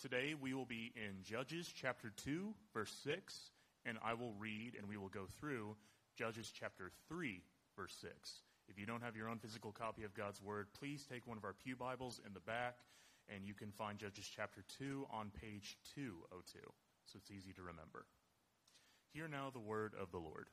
today we will be in Judges chapter 2, verse 6, and I will read and we will go through Judges chapter 3, verse 6. If you don't have your own physical copy of God's Word, please take one of our pew Bibles in the back, and you can find Judges chapter 2 on page 202, so it's easy to remember. Hear now the word of the Lord.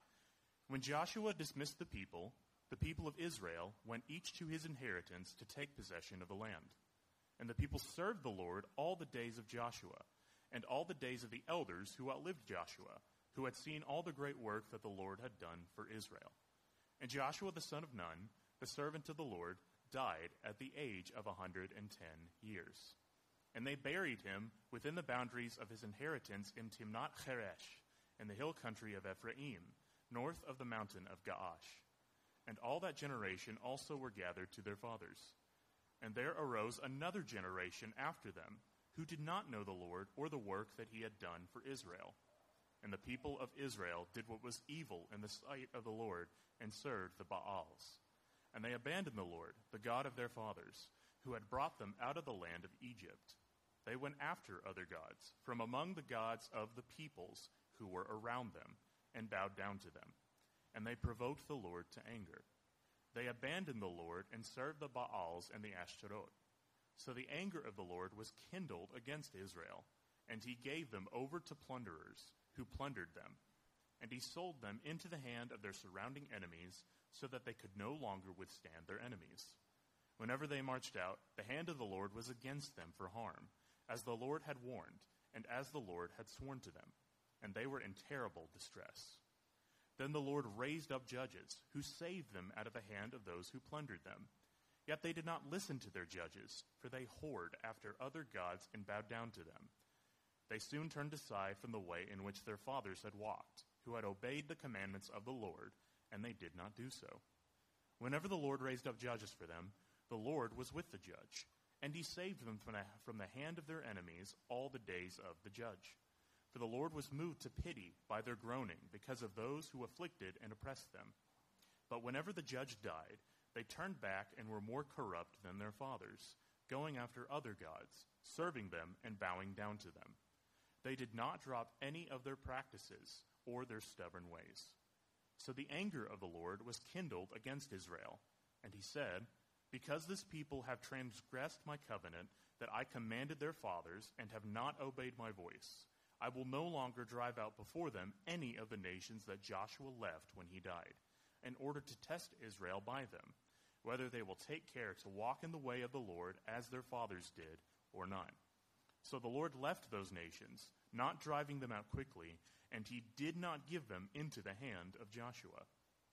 When Joshua dismissed the people of Israel went each to his inheritance to take possession of the land. And the people served the Lord all the days of Joshua, and all the days of the elders who outlived Joshua, who had seen all the great work that the Lord had done for Israel. And Joshua the son of Nun, the servant of the Lord, died at the age of 110 years. And they buried him within the boundaries of his inheritance in Timnath-Heresh, in the hill country of Ephraim, north of the mountain of Gaash. And all that generation also were gathered to their fathers. And there arose another generation after them, who did not know the Lord or the work that he had done for Israel. And the people of Israel did what was evil in the sight of the Lord, and served the Baals. And they abandoned the Lord, the God of their fathers, who had brought them out of the land of Egypt. They went after other gods, from among the gods of the peoples who were around them, and bowed down to them. And they provoked the Lord to anger. They abandoned the Lord and served the Baals and the Ashtaroth. So the anger of the Lord was kindled against Israel, and he gave them over to plunderers, who plundered them. And he sold them into the hand of their surrounding enemies, so that they could no longer withstand their enemies. Whenever they marched out, the hand of the Lord was against them for harm, as the Lord had warned, and as the Lord had sworn to them. And they were in terrible distress. Then the Lord raised up judges, who saved them out of the hand of those who plundered them. Yet they did not listen to their judges, for they whored after other gods and bowed down to them. They soon turned aside from the way in which their fathers had walked, who had obeyed the commandments of the Lord, and they did not do so. Whenever the Lord raised up judges for them, the Lord was with the judge, and he saved them from the hand of their enemies all the days of the judge. For the Lord was moved to pity by their groaning because of those who afflicted and oppressed them. But whenever the judge died, they turned back and were more corrupt than their fathers, going after other gods, serving them and bowing down to them. They did not drop any of their practices or their stubborn ways. So the anger of the Lord was kindled against Israel, and he said, "Because this people have transgressed my covenant that I commanded their fathers and have not obeyed my voice, I will no longer drive out before them any of the nations that Joshua left when he died, in order to test Israel by them, whether they will take care to walk in the way of the Lord as their fathers did or not." So the Lord left those nations, not driving them out quickly, and he did not give them into the hand of Joshua.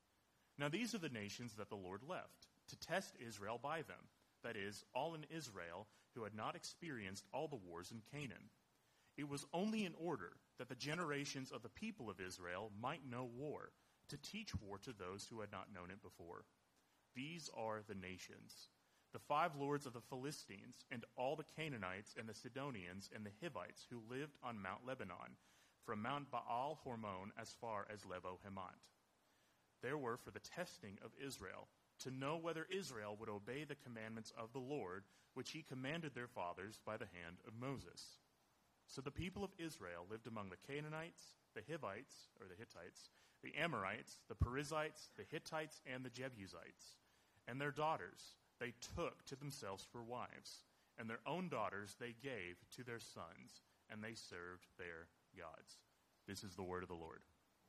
Now these are the nations that the Lord left, to test Israel by them, that is, all in Israel who had not experienced all the wars in Canaan. It was only in order that the generations of the people of Israel might know war, to teach war to those who had not known it before. These are the nations: the 5 lords of the Philistines, and all the Canaanites and the Sidonians and the Hivites who lived on Mount Lebanon, from Mount Baal-Hormon as far as Lebo-Hamath. There were for the testing of Israel, to know whether Israel would obey the commandments of the Lord, which he commanded their fathers by the hand of Moses. So the people of Israel lived among the Canaanites, the Hivites, or the Hittites, the Amorites, the Perizzites, the Hittites, and the Jebusites. And their daughters they took to themselves for wives, and their own daughters they gave to their sons, and they served their gods. This is the word of the Lord.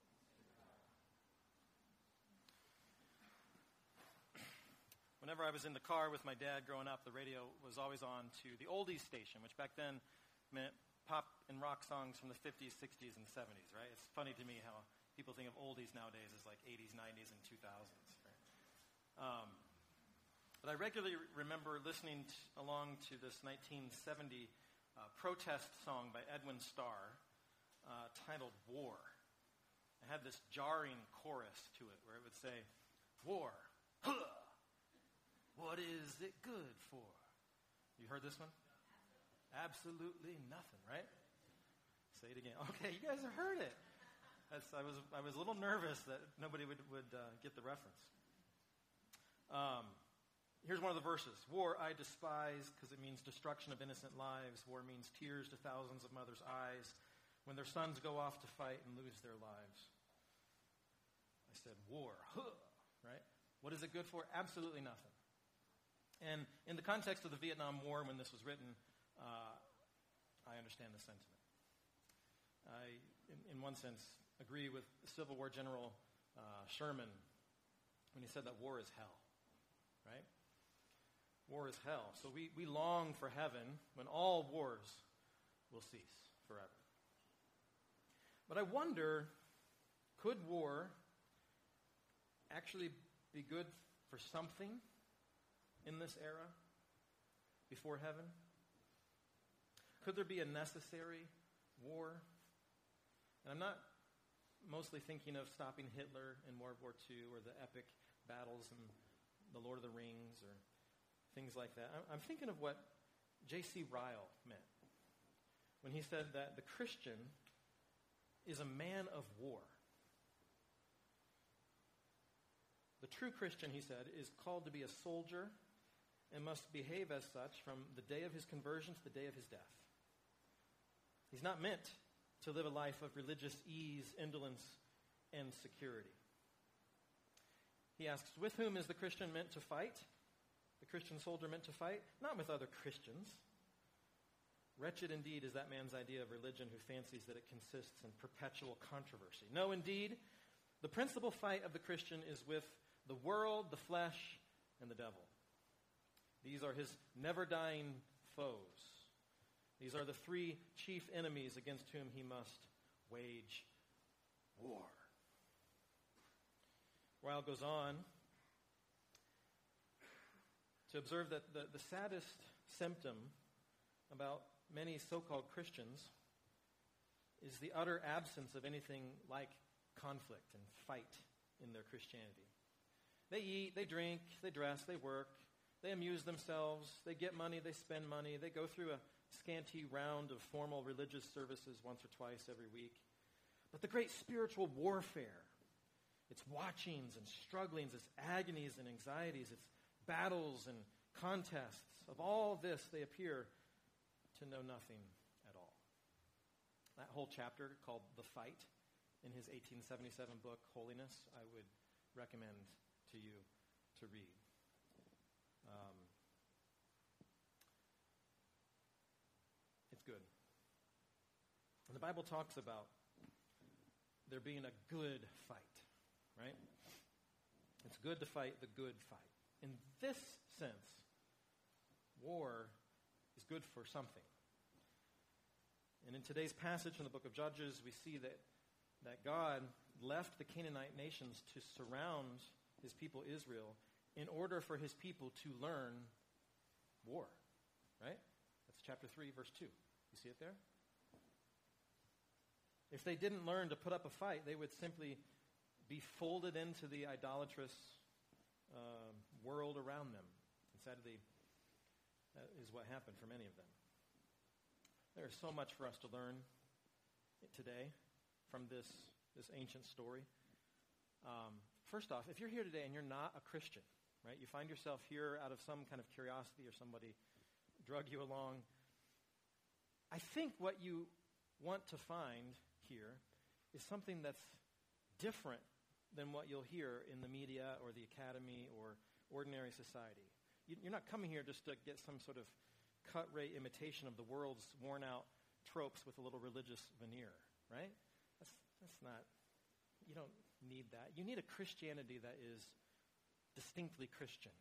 Whenever I was in the car with my dad growing up, the radio was always on to the oldies station, which back then meant pop and rock songs from the 50s, 60s, and 70s, right? It's funny to me how people think of oldies nowadays as like 80s, 90s, and 2000s, right? But I regularly remember listening along to this 1970 protest song by Edwin Starr titled War. It had this jarring chorus to it where it would say, "War, huh, what is it good for?" You heard this one? Absolutely nothing, right? Say it again. Okay, you guys have heard it. I was a little nervous that nobody would get the reference. Here's one of the verses. War I despise because it means destruction of innocent lives. War means tears to thousands of mothers' eyes when their sons go off to fight and lose their lives. I said, war, right? What is it good for? Absolutely nothing. And in the context of the Vietnam War, when this was written, I understand the sentiment. I, in one sense, agree with Civil War General Sherman when he said that war is hell, right? War is hell. So we long for heaven when all wars will cease forever. But I wonder, could war actually be good for something in this era before heaven? Could there be a necessary war? And I'm not mostly thinking of stopping Hitler in World War II or the epic battles in The Lord of the Rings or things like that. I'm thinking of what J.C. Ryle meant when he said that the Christian is a man of war. The true Christian, he said, is called to be a soldier and must behave as such from the day of his conversion to the day of his death. He's not meant to live a life of religious ease, indolence, and security. He asks, with whom is the Christian meant to fight? The Christian soldier meant to fight? Not with other Christians. Wretched indeed is that man's idea of religion who fancies that it consists in perpetual controversy. No, indeed, the principal fight of the Christian is with the world, the flesh, and the devil. These are his never-dying foes. These are the three chief enemies against whom he must wage war. Ryle goes on to observe that the saddest symptom about many so-called Christians is the utter absence of anything like conflict and fight in their Christianity. They eat, they drink, they dress, they work, they amuse themselves, they get money, they spend money, they go through a scanty round of formal religious services once or twice every week. But the great spiritual warfare, its watchings and strugglings, its agonies and anxieties, its battles and contests, of all this they appear to know nothing at all. That whole chapter called The Fight in his 1877 book, Holiness, I would recommend to you to read. It's good. And the Bible talks about there being a good fight, right? It's good to fight the good fight. In this sense, war is good for something. And in today's passage from the book of Judges, we see that God left the Canaanite nations to surround his people Israel in order for his people to learn war, right? That's chapter 3, verse 2. You see it there? If they didn't learn to put up a fight, they would simply be folded into the idolatrous world around them. And sadly, that is what happened for many of them. There is so much for us to learn today from this ancient story. First off, if you're here today and you're not a Christian, right? You find yourself here out of some kind of curiosity or somebody drug you along. I think what you want to find here is something that's different than what you'll hear in the media or the academy or ordinary society. You're not coming here just to get some sort of cut-rate imitation of the world's worn-out tropes with a little religious veneer, right? That's not, you don't need that. You need a Christianity that is distinctly Christian.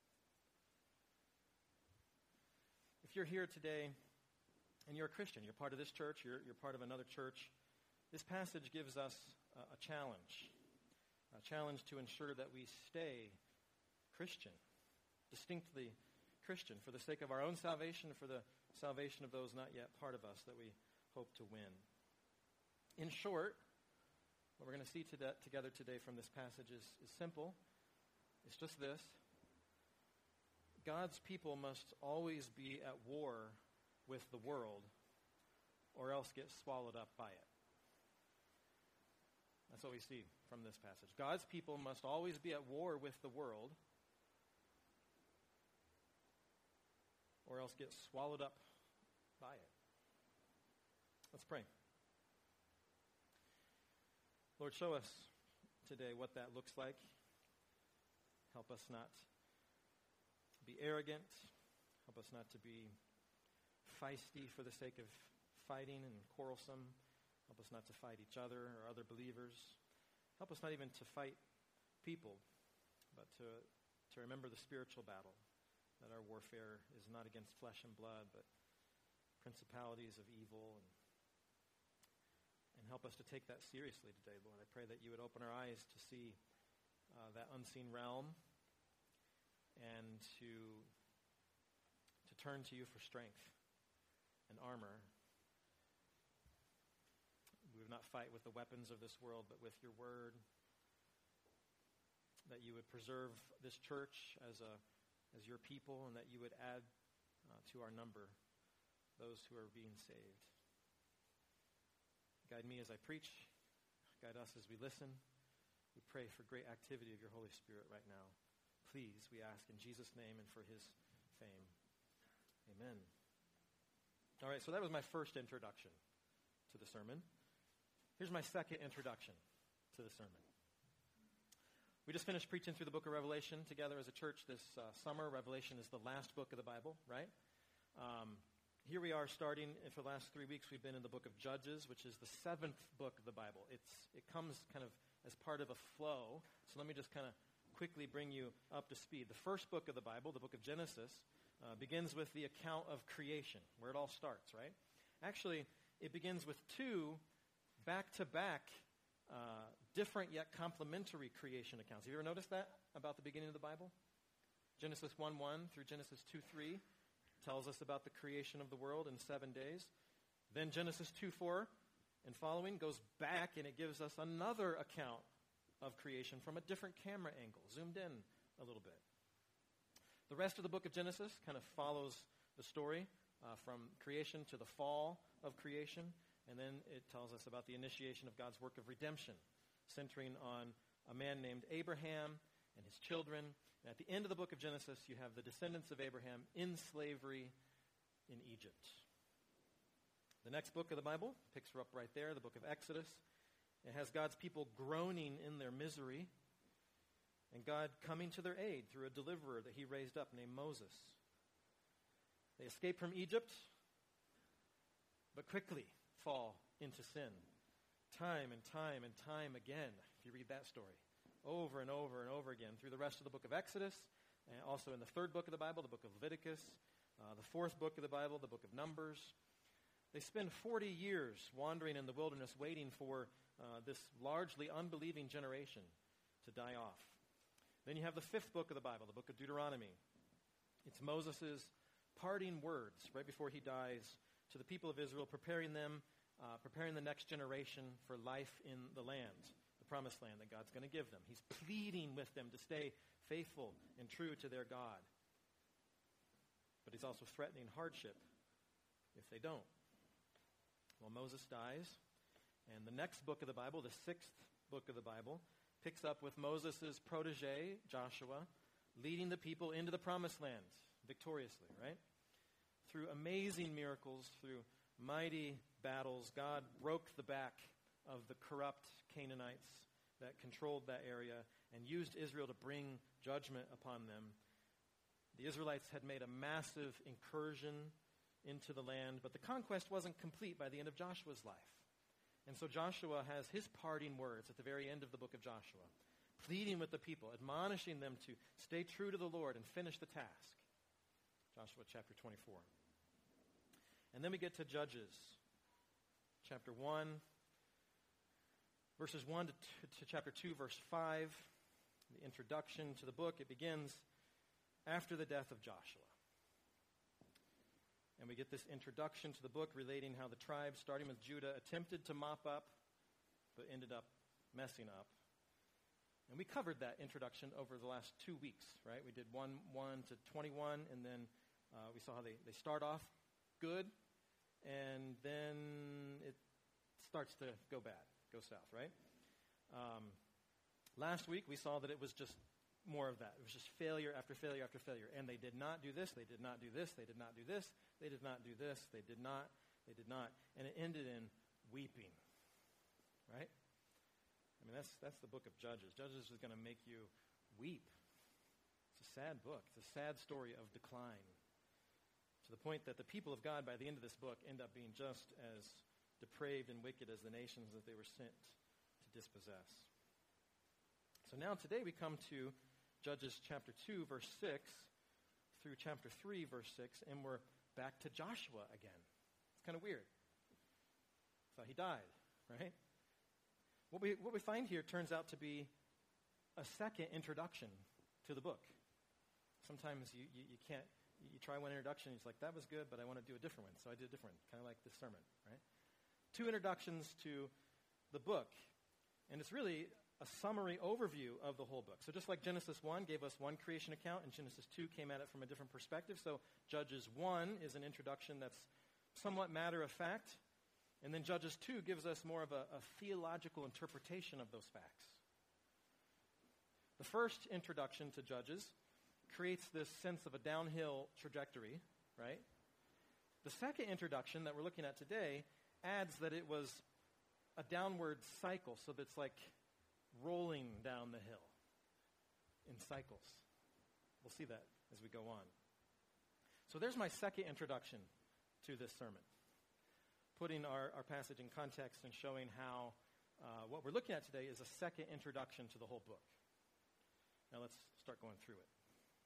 If you're here today and you're a Christian, you're part of this church, you're part of another church, this passage gives us a challenge to ensure that we stay Christian, distinctly Christian, for the sake of our own salvation and for the salvation of those not yet part of us that we hope to win. In short, what we're going to see together today from this passage is simple. It's just this. God's people must always be at war with the world or else get swallowed up by it. That's what we see from this passage. God's people must always be at war with the world or else get swallowed up by it. Let's pray. Lord, show us today what that looks like. Help us not to be arrogant. Help us not to be feisty for the sake of fighting and quarrelsome. Help us not to fight each other or other believers. Help us not even to fight people, but to remember the spiritual battle, that our warfare is not against flesh and blood, but principalities of evil. And help us to take that seriously today, Lord. I pray that you would open our eyes to see that unseen realm and to turn to you for strength and armor. We would not fight with the weapons of this world, but with your word. That you would preserve this church as your people, and that you would add to our number those who are being saved. Guide me as I preach. Guide us as we listen. We pray for great activity of your Holy Spirit right now. Please, we ask in Jesus' name and for his fame. Amen. All right, so that was my first introduction to the sermon. Here's my second introduction to the sermon. We just finished preaching through the book of Revelation together as a church this summer. Revelation is the last book of the Bible, right? Here we are starting, for the last 3 weeks, we've been in the book of Judges, which is the 7th book of the Bible. It comes kind of as part of a flow, so let me just kind of quickly bring you up to speed. The first book of the Bible, the book of Genesis, begins with the account of creation, where it all starts, right? Actually, it begins with two back-to-back different yet complementary creation accounts. Have you ever noticed that about the beginning of the Bible? Genesis 1:1 through Genesis 2:3 tells us about the creation of the world in 7 days. Then Genesis 2:4 and following goes back and it gives us another account of creation from a different camera angle, zoomed in a little bit. The rest of the book of Genesis kind of follows the story from creation to the fall of creation, and then it tells us about the initiation of God's work of redemption, centering on a man named Abraham and his children. And at the end of the book of Genesis, you have the descendants of Abraham in slavery in Egypt. The next book of the Bible picks her up right there, the book of Exodus. It has God's people groaning in their misery and God coming to their aid through a deliverer that he raised up named Moses. They escape from Egypt, but quickly fall into sin. Time and time and time again, if you read that story, over and over and over again through the rest of the book of Exodus, and also in the third book of the Bible, the book of Leviticus, the fourth book of the Bible, the book of Numbers. They spend 40 years wandering in the wilderness waiting for this largely unbelieving generation to die off. Then you have the fifth book of the Bible, the book of Deuteronomy. It's Moses' parting words right before he dies to the people of Israel, preparing the next generation for life in the land, the promised land that God's going to give them. He's pleading with them to stay faithful and true to their God. But he's also threatening hardship if they don't. Well, Moses dies, and the next book of the Bible, the sixth book of the Bible, picks up with Moses' protege, Joshua, leading the people into the promised land victoriously, right? Through amazing miracles, through mighty battles, God broke the back of the corrupt Canaanites that controlled that area and used Israel to bring judgment upon them. The Israelites had made a massive incursion into the land, but the conquest wasn't complete by the end of Joshua's life. And so Joshua has his parting words at the very end of the book of Joshua, pleading with the people, admonishing them to stay true to the Lord and finish the task. Joshua chapter 24. And then we get to Judges chapter 1, verses 1 to chapter 2, verse 5. The introduction to the book, it begins after the death of Joshua. And we get this introduction to the book relating how the tribes, starting with Judah, attempted to mop up, but ended up messing up. And we covered that introduction over the last 2 weeks, right? We did 1 to 21, and then we saw how they start off good, and then it starts to go bad, go south, right? Last week we saw that it was just more of that. It was just failure after failure after failure. And they did not do this, they did not do this, they did not do this, they did not do this, they did not. And it ended in weeping, right? I mean, that's the book of Judges. Judges is going to make you weep. It's a sad book. It's a sad story of decline, to the point that the people of God, by the end of this book, end up being just as depraved and wicked as the nations that they were sent to dispossess. So now today we come to Judges chapter 2, verse 6, through chapter 3, verse 6, and we're back to Joshua again. It's kind of weird. So he died, right? What we find here turns out to be a second introduction to the book. Sometimes you can't, you try one introduction, and it's like, that was good, but I want to do a different one. So I did a different one, kind of like this sermon, right? 2 introductions to the book. And it's really a summary overview of the whole book. So just like Genesis 1 gave us one creation account, and Genesis 2 came at it from a different perspective. So Judges 1 is an introduction that's somewhat matter of fact. And then Judges 2 gives us more of a theological interpretation of those facts. The first introduction to Judges creates this sense of a downhill trajectory, right? The second introduction that we're looking at today adds that it was a downward cycle, so that it's like rolling down the hill in cycles. We'll see that as we go on. So there's my second introduction to this sermon, putting our passage in context and showing how what we're looking at today is a second introduction to the whole book. Now let's start going through it.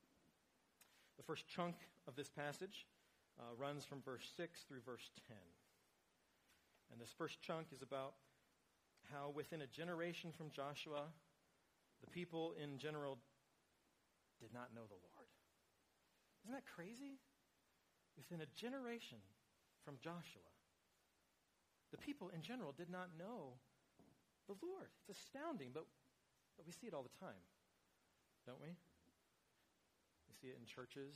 The first chunk of this passage runs from verse 6 through verse 10. And this first chunk is about how within a generation from Joshua, the people in general did not know the Lord. Isn't that crazy? Within a generation from Joshua, the people in general did not know the Lord. It's astounding, but we see it all the time, don't we? We see it in churches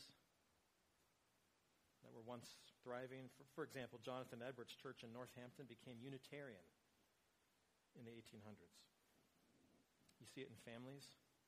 that were once thriving. For example, Jonathan Edwards' church in Northampton became Unitarian in the 1800s. You see it in families.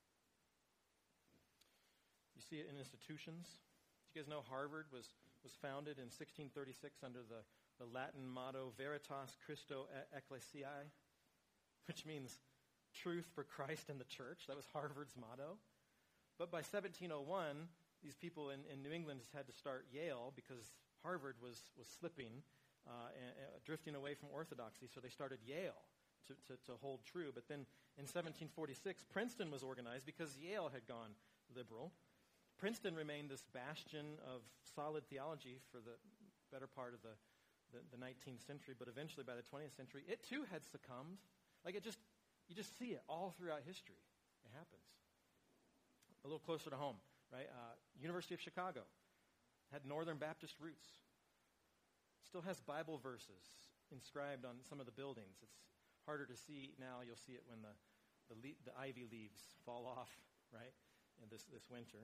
You see it in institutions. Do you guys know Harvard was founded in 1636 under the Latin motto Veritas Christo Ecclesiae, which means truth for Christ and the church. That was Harvard's motto. But by 1701, these people in New England had to start Yale because Harvard was slipping and drifting away from orthodoxy, so they started Yale to hold true. But then in 1746, Princeton was organized because Yale had gone liberal. Princeton remained this bastion of solid theology for the better part of the 19th century, but eventually by the 20th century, it too had succumbed. Like you just see it all throughout history. It happens. A little closer to home, right? University of Chicago had Northern Baptist roots. Still has Bible verses inscribed on some of the buildings. It's harder to see now. You'll see it when the ivy leaves fall off, right, in this winter.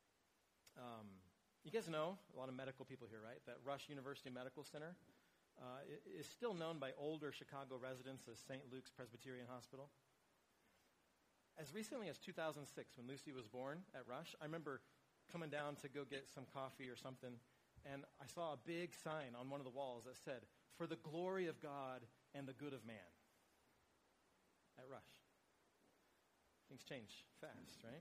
You guys know, a lot of medical people here, right, that Rush University Medical Center is still known by older Chicago residents as St. Luke's Presbyterian Hospital. As recently as 2006, when Lucy was born at Rush, I remember coming down to go get some coffee or something, and I saw a big sign on one of the walls that said, "For the glory of God and the good of man," at Rush. Things change fast, right?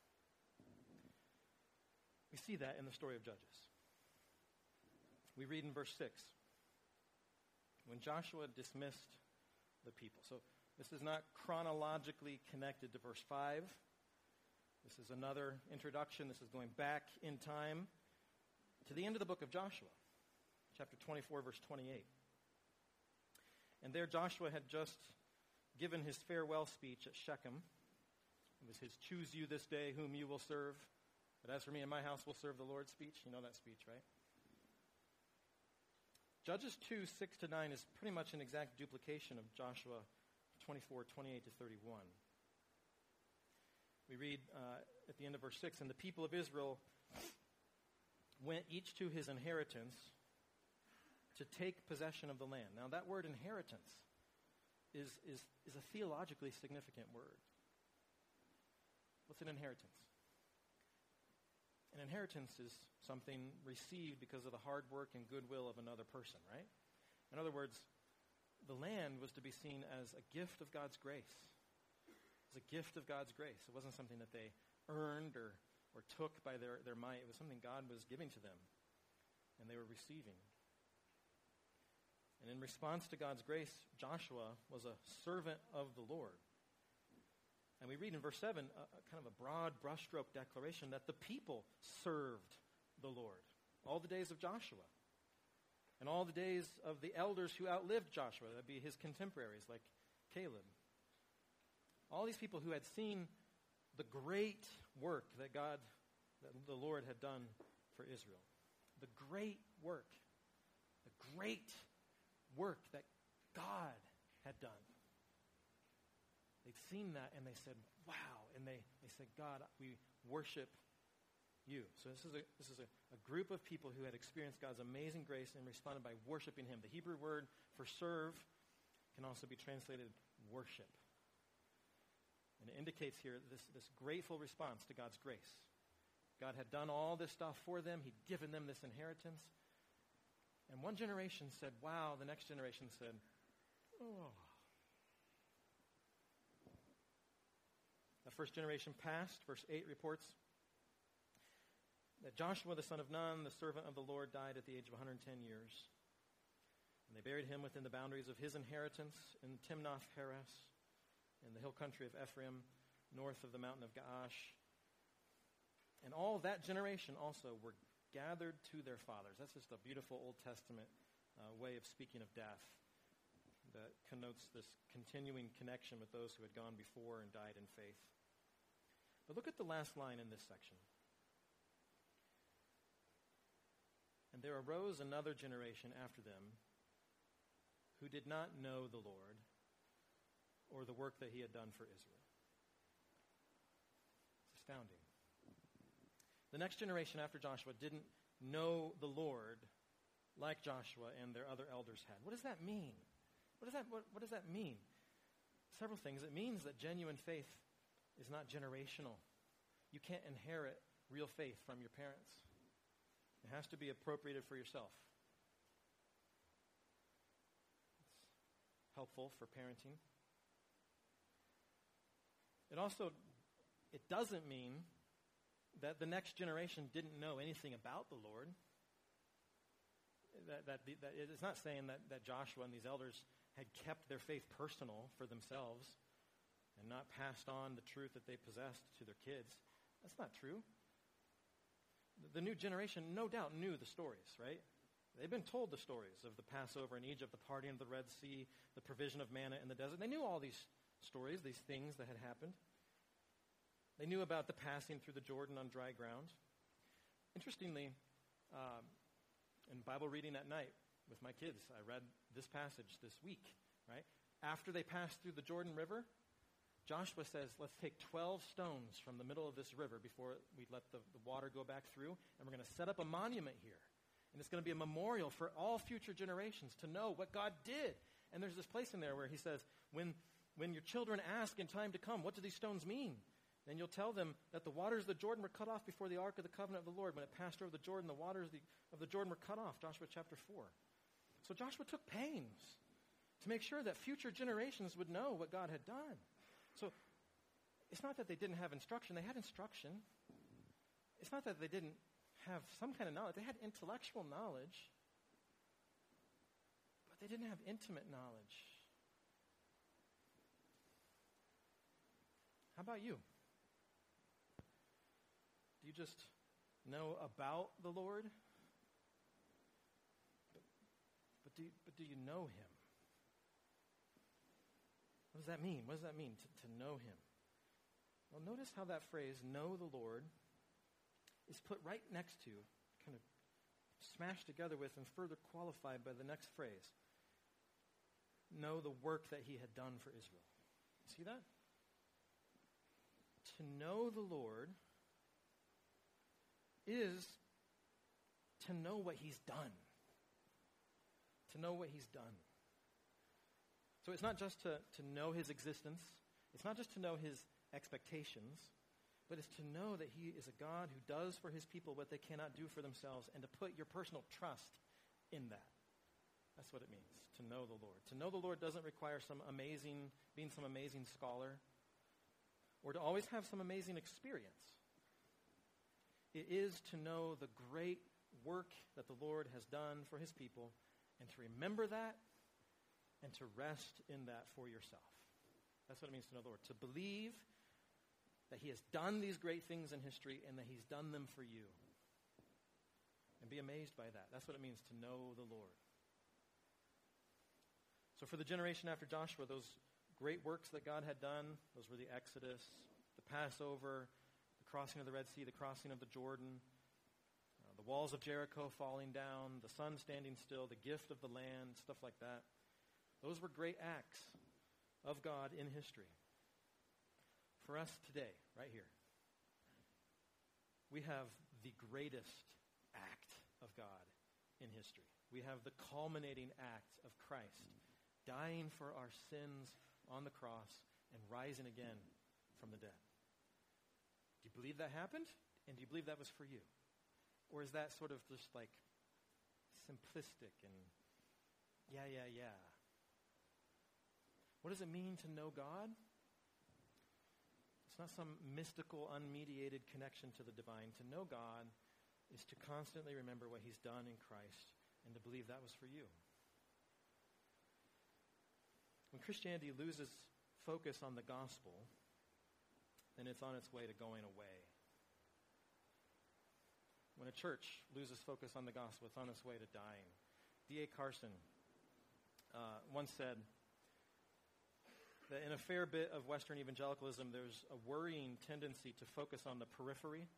We see that in the story of Judges. We read in verse 6, when Joshua dismissed the people. So this is not chronologically connected to verse 5. This is another introduction. This is going back in time to the end of the book of Joshua, chapter 24, verse 28. And there Joshua had just given his farewell speech at Shechem. It was his "choose you this day whom you will serve. But as for me and my house, we'll serve the Lord" speech. You know that speech, right? Judges 2, 6-9 is pretty much an exact duplication of Joshua 24, 28 to 31. We read at the end of verse 6, "And the people of Israel went each to his inheritance to take possession of the land." Now that word inheritance is a theologically significant word. What's an inheritance? An inheritance is something received because of the hard work and goodwill of another person, right? In other words, the land was to be seen as a gift of God's grace. It was a gift of God's grace. It wasn't something that they earned or took by their might. It was something God was giving to them, and they were receiving. And in response to God's grace, Joshua was a servant of the Lord. And we read in verse 7 kind of a broad brushstroke declaration that the people served the Lord all the days of Joshua and all the days of the elders who outlived Joshua. That would be his contemporaries like Caleb. All these people who had seen the great work that the Lord had done for Israel. The great work. The great work that God had done. They'd seen that and they said, wow. And they said, God, we worship you. So this is a group of people who had experienced God's amazing grace and responded by worshiping him. The Hebrew word for serve can also be translated worship. And it indicates here this grateful response to God's grace. God had done all this stuff for them. He'd given them this inheritance. And one generation said, wow. The next generation said, oh. The first generation passed. Verse 8 reports that Joshua, the son of Nun, the servant of the Lord, died at the age of 110 years. And they buried him within the boundaries of his inheritance in Timnath-Heres, in the hill country of Ephraim, north of the mountain of Gaash. And all that generation also were gathered to their fathers. That's just a beautiful Old Testament way of speaking of death that connotes this continuing connection with those who had gone before and died in faith. But look at the last line in this section. And there arose another generation after them who did not know the Lord or the work that he had done for Israel. It's astounding. The next generation after Joshua didn't know the Lord like Joshua and their other elders had. What does that mean? What does that mean? Several things. It means that genuine faith is not generational. You can't inherit real faith from your parents. It has to be appropriated for yourself. It's helpful for parenting. It doesn't mean that the next generation didn't know anything about the Lord. It's not saying that Joshua and these elders had kept their faith personal for themselves and not passed on the truth that they possessed to their kids. That's not true. The new generation no doubt knew the stories, right? They've been told the stories of the Passover in Egypt, the parting of the Red Sea, the provision of manna in the desert. They knew all these stories, these things that had happened. They knew about the passing through the Jordan on dry ground. Interestingly, in Bible reading at night with my kids, I read this passage this week, right? After they passed through the Jordan River, Joshua says, let's take 12 stones from the middle of this river before we let the water go back through, and we're going to set up a monument here. And it's going to be a memorial for all future generations to know what God did. And there's this place in there where he says, when your children ask in time to come, what do these stones mean? Then you'll tell them that the waters of the Jordan were cut off before the ark of the covenant of the Lord. When it passed over the Jordan, the waters of the Jordan were cut off. Joshua chapter 4. So Joshua took pains to make sure that future generations would know what God had done. So it's not that they didn't have instruction. They had instruction. It's not that they didn't have some kind of knowledge. They had intellectual knowledge, but they didn't have intimate knowledge. How about you? Do you just know about the Lord? But do you know him? What does that mean? What does that mean to know him? Well, notice how that phrase, know the Lord, is put right next to, kind of smashed together with and further qualified by the next phrase. Know the work that he had done for Israel. See that? To know the Lord is to know what he's done. To know what he's done. So it's not just to know his existence. It's not just to know his expectations. but it's to know that he is a God who does for his people what they cannot do for themselves, and to put your personal trust in that. That's what it means, to know the Lord. To know the Lord doesn't require being some amazing scholar, or to always have some amazing experience. It is to know the great work that the Lord has done for his people, and to remember that, and to rest in that for yourself. That's what it means to know the Lord. To believe that he has done these great things in history, and that he's done them for you. And be amazed by that. That's what it means to know the Lord. So for the generation after Joshua, those great works that God had done, those were the Exodus, the Passover, the crossing of the Red Sea, the crossing of the Jordan, the walls of Jericho falling down, the sun standing still, the gift of the land, stuff like that. Those were great acts of God in history. For us today, right here, we have the greatest act of God in history. We have the culminating act of Christ dying for our sins on the cross and rising again from the dead. Do you believe that happened? And do you believe that was for you? Or is that sort of just like simplistic and yeah? What does it mean to know God? It's not some mystical, unmediated connection to the divine. To know God is to constantly remember what he's done in Christ and to believe that was for you. When Christianity loses focus on the gospel, then it's on its way to going away. When a church loses focus on the gospel, it's on its way to dying. D.A. Carson once said that in a fair bit of Western evangelicalism, there's a worrying tendency to focus on the periphery.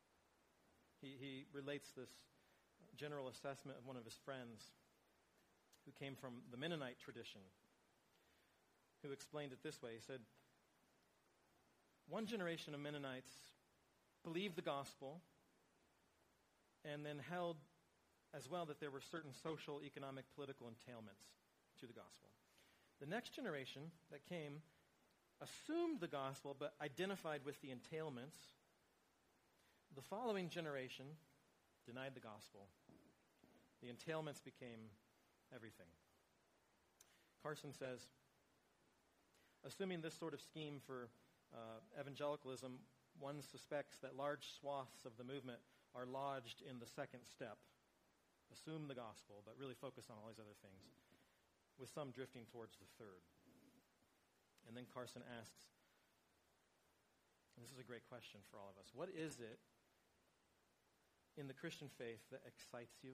He relates this general assessment of one of his friends who came from the Mennonite tradition, who explained it this way. He said, one generation of Mennonites believed the gospel and then held as well that there were certain social, economic, political entailments to the gospel. The next generation that came assumed the gospel but identified with the entailments. The following generation denied the gospel. The entailments became everything. Carson says, assuming this sort of scheme for evangelicalism, one suspects that large swaths of the movement are lodged in the second step. Assume the gospel, but really focus on all these other things, with some drifting towards the third. And then Carson asks, and this is a great question for all of us, what is it in the Christian faith that excites you?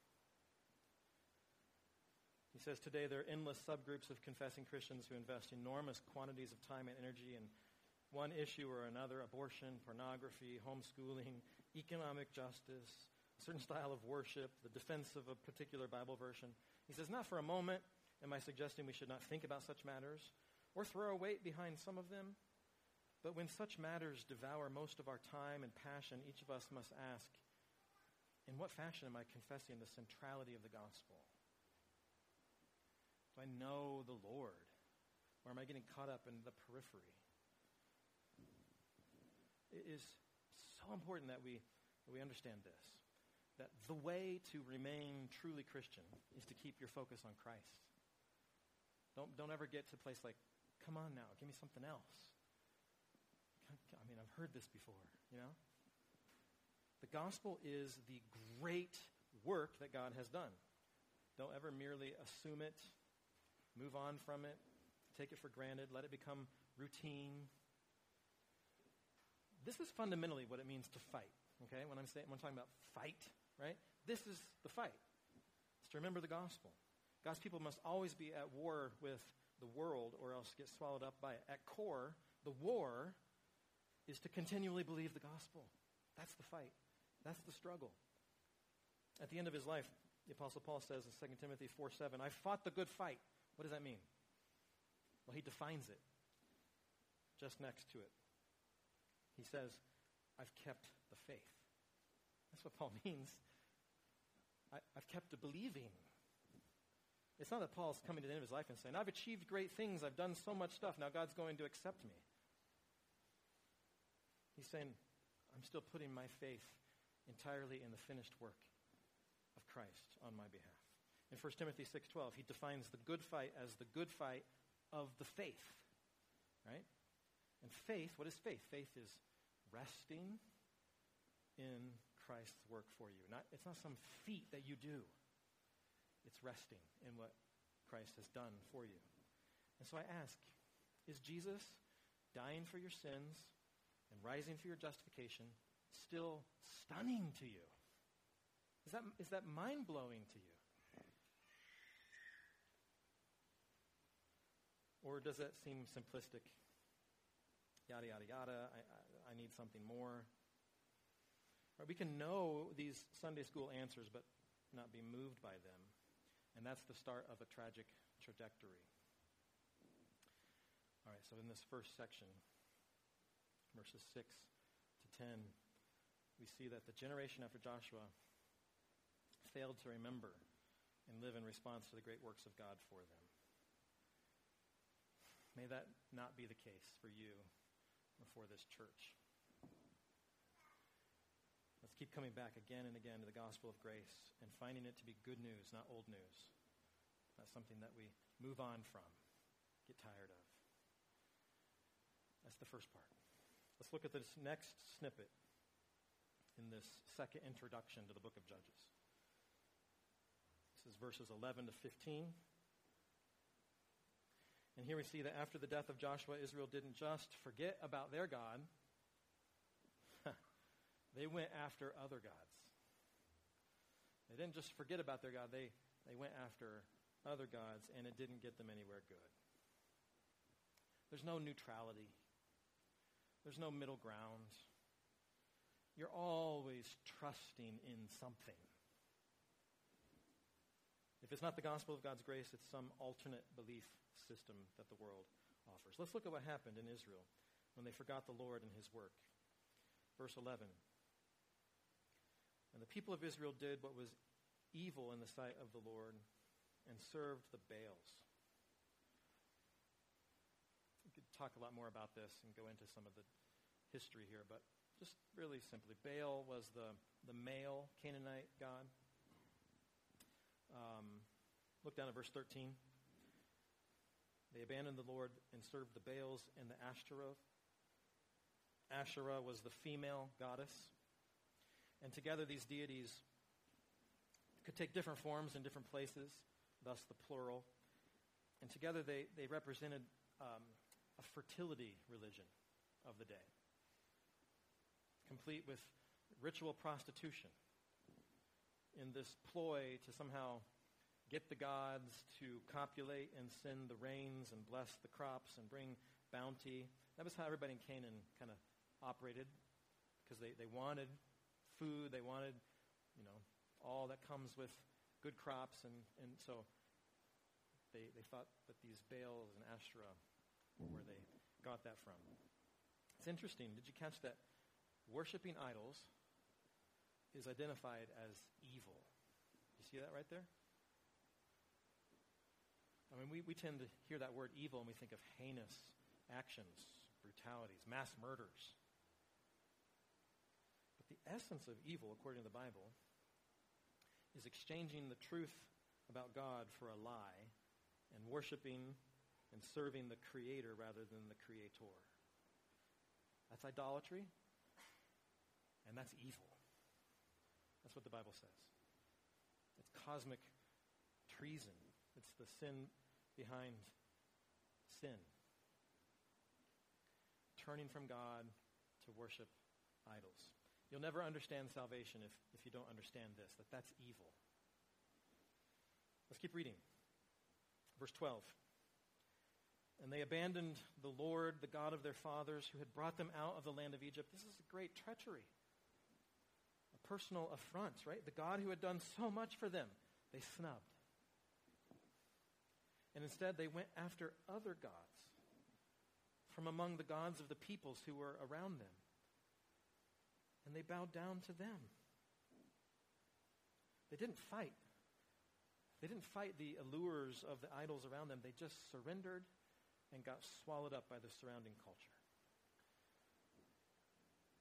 He says, today there are endless subgroups of confessing Christians who invest enormous quantities of time and energy in one issue or another: abortion, pornography, homeschooling, economic justice, a certain style of worship, the defense of a particular Bible version. He says, not for a moment am I suggesting we should not think about such matters or throw our weight behind some of them. But when such matters devour most of our time and passion, each of us must ask, in what fashion am I confessing the centrality of the gospel? Do I know the Lord? Or am I getting caught up in the periphery? It is so important that we understand this, that the way to remain truly Christian is to keep your focus on Christ. Don't ever get to a place like, come on now, give me something else. I mean, I've heard this before, you know? The gospel is the great work that God has done. Don't ever merely assume it, move on from it, take it for granted, let it become routine. This is fundamentally what it means to fight, okay? When I'm talking about fight, right? This is the fight. It's to remember the gospel. God's people must always be at war with the world or else get swallowed up by it. At core, the war is to continually believe the gospel. That's the fight. That's the struggle. At the end of his life, the Apostle Paul says in 2 Timothy 4:7, I fought the good fight. What does that mean? Well, he defines it just next to it. He says, I've kept the faith. That's what Paul means. I've kept the believing. It's not that Paul's coming to the end of his life and saying, I've achieved great things, I've done so much stuff, now God's going to accept me. He's saying, I'm still putting my faith entirely in the finished work of Christ on my behalf. In 1 Timothy 6:12, he defines the good fight as the good fight of the faith, right? And faith, what is faith? Faith is resting in Christ's work for you. It's not some feat that you do. It's resting in what Christ has done for you. And so I ask, is Jesus dying for your sins and rising for your justification still stunning to you? Is that mind-blowing to you? Or does that seem simplistic? Yada, yada, yada. I need something more. Right, we can know these Sunday school answers but not be moved by them. And that's the start of a tragic trajectory. All right, so in this first section, verses 6 to 10, we see that the generation after Joshua failed to remember and live in response to the great works of God for them. May that not be the case for you or for this church. Let's keep coming back again and again to the gospel of grace and finding it to be good news, not old news. Not something that we move on from, get tired of. That's the first part. Let's look at this next snippet in this second introduction to the book of Judges. This is verses 11 to 15. And here we see that after the death of Joshua, Israel didn't just forget about their God. They went after other gods. They didn't just forget about their God. They went after other gods, and it didn't get them anywhere good. There's no neutrality. There's no middle ground. You're always trusting in something. If it's not the gospel of God's grace, it's some alternate belief system that the world offers. Let's look at what happened in Israel when they forgot the Lord and his work. Verse 11. And the people of Israel did what was evil in the sight of the Lord and served the Baals. We could talk a lot more about this and go into some of the history here, but just really simply, Baal was the male Canaanite god. Look down at verse 13. They abandoned the Lord and served the Baals and the Ashtaroth. Asherah was the female goddess. And together these deities could take different forms in different places, thus the plural. And together they represented a fertility religion of the day, complete with ritual prostitution in this ploy to somehow get the gods to copulate and send the rains and bless the crops and bring bounty. That was how everybody in Canaan kind of operated, because they wanted food, they wanted, all that comes with good crops, and so they thought that these Baals and Asherah were where they got that from. It's interesting. Did you catch that worshiping idols is identified as evil? You see that right there? I mean, we tend to hear that word evil and we think of heinous actions, brutalities, mass murders. But the essence of evil, according to the Bible, is exchanging the truth about God for a lie and worshiping and serving the Creator rather than the Creator. That's idolatry, and that's evil. That's what the Bible says. It's cosmic treason. It's the sin behind sin. Turning from God to worship idols. You'll never understand salvation if you don't understand this, that's evil. Let's keep reading. Verse 12. And they abandoned the Lord, the God of their fathers, who had brought them out of the land of Egypt. This is a great treachery. A personal affront, right? The God who had done so much for them, they snubbed. And instead they went after other gods from among the gods of the peoples who were around them. And they bowed down to them. They didn't fight. They didn't fight the allures of the idols around them. They just surrendered and got swallowed up by the surrounding culture.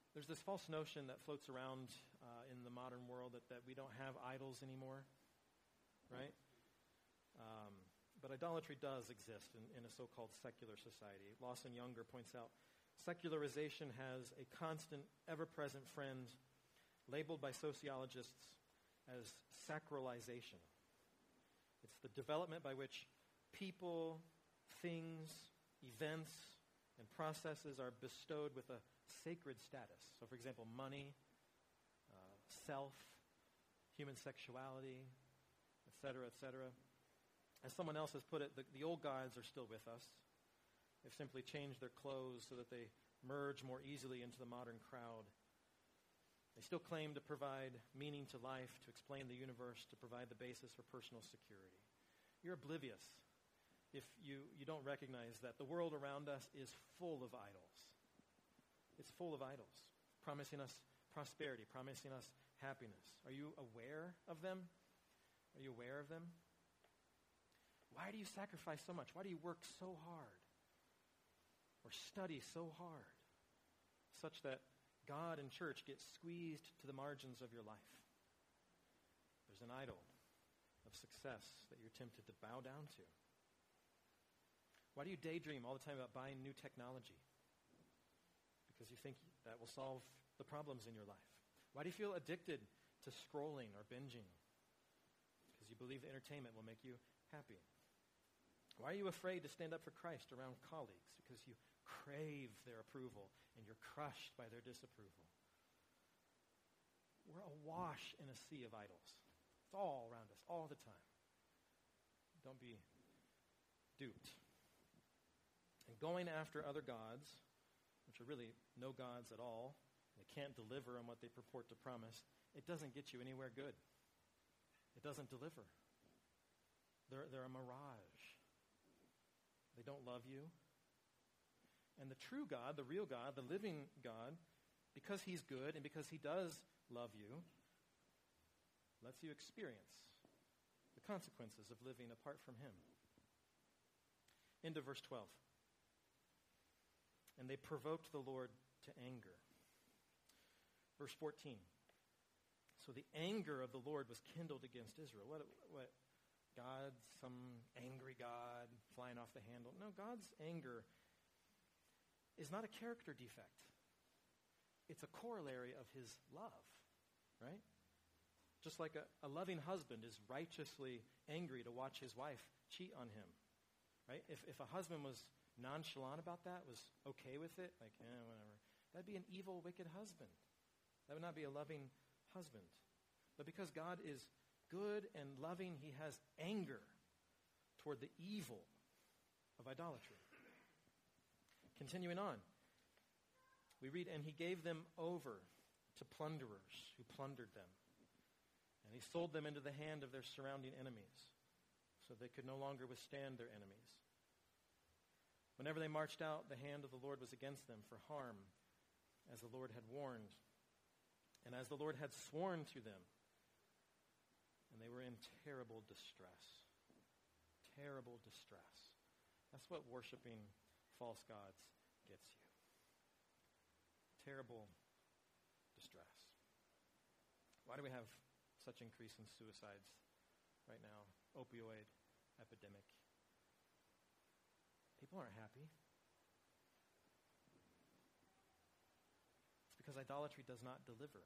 There's this false notion that floats around in the modern world that we don't have idols anymore, right? But idolatry does exist in a so-called secular society. Lawson Younger points out, secularization has a constant, ever-present friend labeled by sociologists as sacralization. It's the development by which people, things, events, and processes are bestowed with a sacred status. So, for example, money, self, human sexuality, etc., etc. As someone else has put it, the old gods are still with us. They've simply changed their clothes so that they merge more easily into the modern crowd. They still claim to provide meaning to life, to explain the universe, to provide the basis for personal security. You're oblivious if you don't recognize that the world around us is full of idols. It's full of idols, promising us prosperity, promising us happiness. Are you aware of them? Are you aware of them? Why do you sacrifice so much? Why do you work so hard? Or study so hard? Such that God and church get squeezed to the margins of your life. There's an idol of success that you're tempted to bow down to. Why do you daydream all the time about buying new technology? Because you think that will solve the problems in your life. Why do you feel addicted to scrolling or binging? Because you believe entertainment will make you happy. Why are you afraid to stand up for Christ around colleagues? Because you crave their approval and you're crushed by their disapproval. We're awash in a sea of idols. It's all around us, all the time. Don't be duped. And going after other gods, which are really no gods at all, they can't deliver on what they purport to promise, it doesn't get you anywhere good. It doesn't deliver. They're a mirage. They don't love you. And the true God, the real God, the living God, because he's good and because he does love you, lets you experience the consequences of living apart from him. Into verse 12. And they provoked the Lord to anger. Verse 14. So the anger of the Lord was kindled against Israel. What God, some angry God flying off the handle? No, God's anger is not a character defect. It's a corollary of his love, right? Just like a loving husband is righteously angry to watch his wife cheat on him, right? If a husband was nonchalant about that, was okay with it, like, whatever, that'd be an evil, wicked husband. That would not be a loving husband. But because God is good and loving, he has anger toward the evil of idolatry. Continuing on, we read, and he gave them over to plunderers who plundered them. And he sold them into the hand of their surrounding enemies, so they could no longer withstand their enemies. Whenever they marched out, the hand of the Lord was against them for harm, as the Lord had warned, and as the Lord had sworn to them. And they were in terrible distress. Terrible distress. That's what worshiping false gods gets you. Terrible distress. Why do we have such increase in suicides right now? Opioid epidemic. People aren't happy. It's because idolatry does not deliver.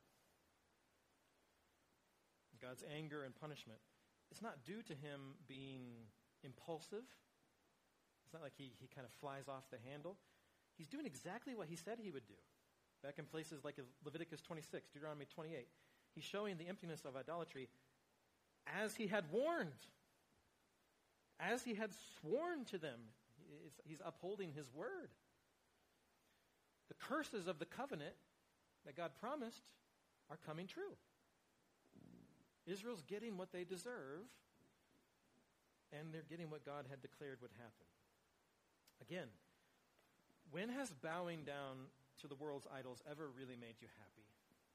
God's anger and punishment, it's not due to him being impulsive. It's not like he kind of flies off the handle. He's doing exactly what he said he would do. Back in places like Leviticus 26, Deuteronomy 28, he's showing the emptiness of idolatry as he had warned, as he had sworn to them. He's upholding his word. The curses of the covenant that God promised are coming true. Israel's getting what they deserve, and they're getting what God had declared would happen. Again, when has bowing down to the world's idols ever really made you happy?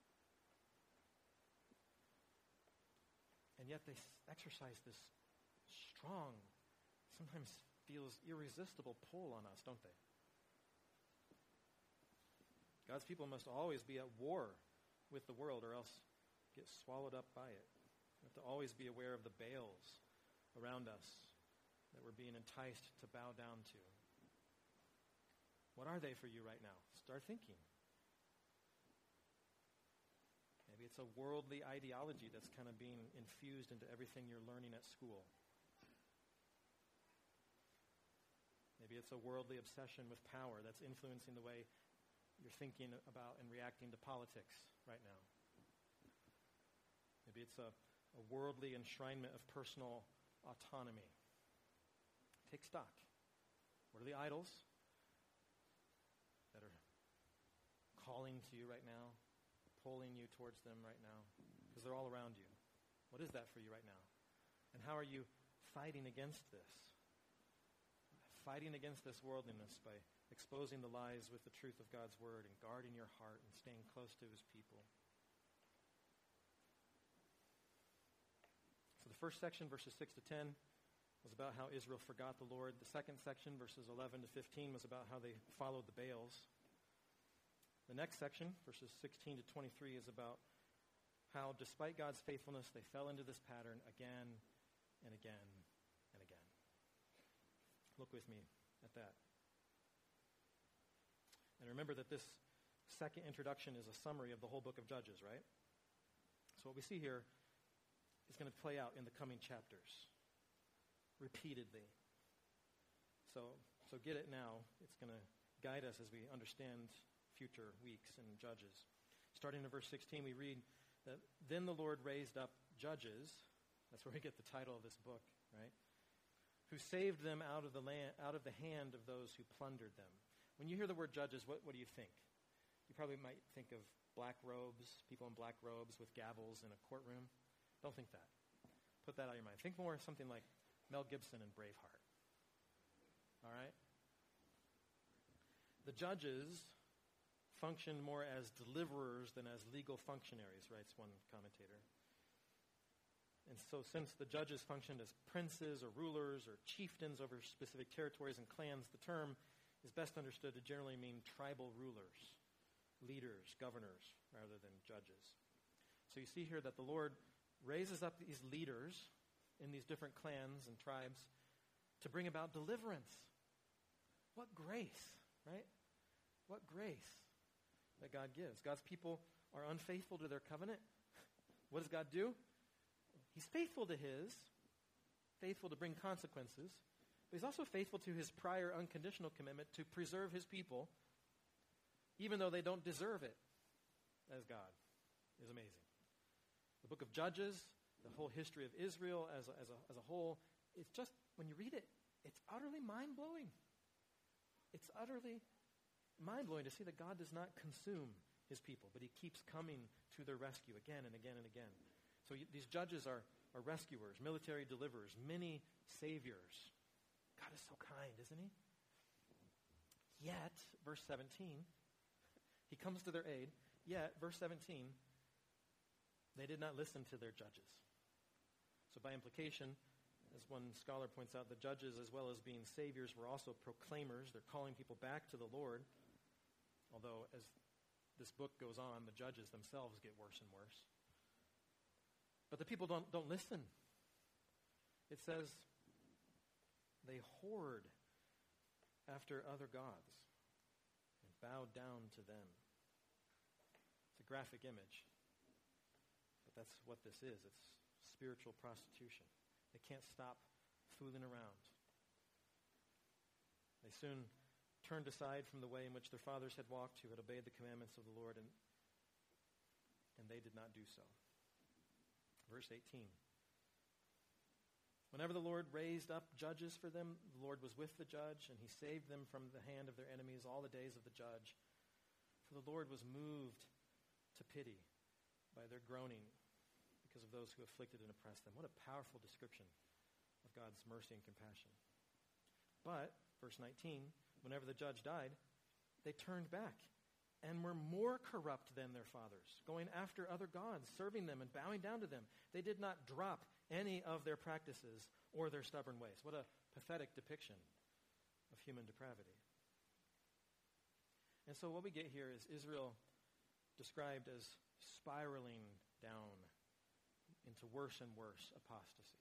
And yet they exercise this strong, sometimes feels irresistible pull on us, don't they? God's people must always be at war with the world or else get swallowed up by it. We have to always be aware of the Baals around us that we're being enticed to bow down to. What are they for you right now? Start thinking. Maybe it's a worldly ideology that's kind of being infused into everything you're learning at school. Maybe it's a worldly obsession with power that's influencing the way you're thinking about and reacting to politics right now. Maybe it's a worldly enshrinement of personal autonomy. Take stock. What are the idols that are calling to you right now, pulling you towards them right now? Because they're all around you. What is that for you right now? And how are you fighting against this? Fighting against this worldliness by exposing the lies with the truth of God's word and guarding your heart and staying close to his people. So the first section, verses 6 to 10, was about how Israel forgot the Lord. The second section, verses 11 to 15, was about how they followed the Baals. The next section, verses 16 to 23, is about how, despite God's faithfulness, they fell into this pattern again and again and again. Look with me at that. And remember that this second introduction is a summary of the whole book of Judges, right? So what we see here is going to play out in the coming chapters repeatedly. So get it now. It's going to guide us as we understand future weeks and Judges. Starting in verse 16, we read that then the Lord raised up judges. That's where we get the title of this book, right? Who saved them out of the hand of those who plundered them. When you hear the word judges, what do you think? You probably might think of black robes, people in black robes with gavels in a courtroom. Don't think that. Put that out of your mind. Think more of something like Mel Gibson in Braveheart. All right? The judges functioned more as deliverers than as legal functionaries, writes one commentator. And so since the judges functioned as princes or rulers or chieftains over specific territories and clans, the term is best understood to generally mean tribal rulers, leaders, governors, rather than judges. So you see here that the Lord raises up these leaders in these different clans and tribes to bring about deliverance. What grace, right? What grace that God gives. God's people are unfaithful to their covenant. What does God do? He's faithful to his, faithful to bring consequences, but he's also faithful to his prior unconditional commitment to preserve his people, even though they don't deserve it, as God is amazing. The book of Judges, the whole history of Israel as a whole, it's just, when you read it, it's utterly mind-blowing. It's utterly mind-blowing to see that God does not consume his people, but he keeps coming to their rescue again and again and again. So these judges are rescuers, military deliverers, many saviors. God is so kind, isn't he? Yet, verse 17, he comes to their aid. Yet, verse 17, they did not listen to their judges. So by implication, as one scholar points out, the judges, as well as being saviors, were also proclaimers. They're calling people back to the Lord. Although, as this book goes on, the judges themselves get worse and worse. But the people don't listen. It says they whored after other gods and bowed down to them. It's a graphic image. But that's what this is. It's spiritual prostitution. They can't stop fooling around. They soon turned aside from the way in which their fathers had walked, who had obeyed the commandments of the Lord, and they did not do so. Verse 18. Whenever the Lord raised up judges for them, the Lord was with the judge, and he saved them from the hand of their enemies all the days of the judge. For the Lord was moved to pity by their groaning because of those who afflicted and oppressed them. What a powerful description of God's mercy and compassion. But, verse 19, whenever the judge died, they turned back and were more corrupt than their fathers, going after other gods, serving them and bowing down to them. They did not drop any of their practices or their stubborn ways. What a pathetic depiction of human depravity. And so what we get here is Israel described as spiraling down into worse and worse apostasy.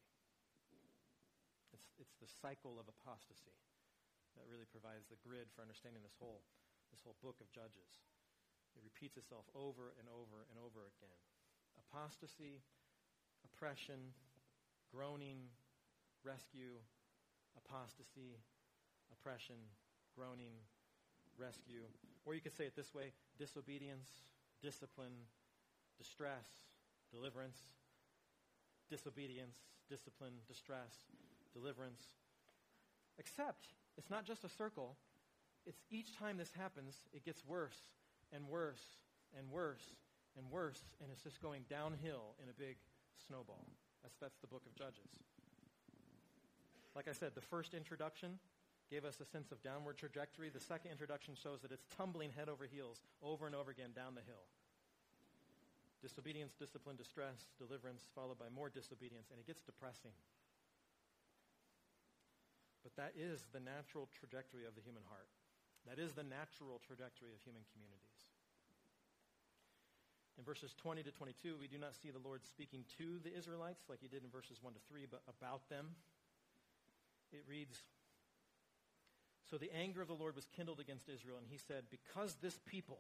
It's the cycle of apostasy that really provides the grid for understanding this whole book of Judges. It repeats itself over and over and over again. Apostasy, oppression, groaning, rescue, apostasy, oppression, groaning, rescue. Or you could say it this way: disobedience, discipline, distress, deliverance, disobedience, discipline, distress, deliverance. Except it's not just a circle. It's each time this happens, it gets worse and worse and worse and worse, and it's just going downhill in a big snowball. That's the book of Judges. Like I said, the first introduction gave us a sense of downward trajectory. The second introduction shows that it's tumbling head over heels over and over again down the hill. Disobedience, discipline, distress, deliverance, followed by more disobedience, and it gets depressing. But that is the natural trajectory of the human heart. That is the natural trajectory of human communities. In verses 20 to 22, we do not see the Lord speaking to the Israelites like he did in verses 1 to 3, but about them. It reads, "So the anger of the Lord was kindled against Israel, and he said, because this people,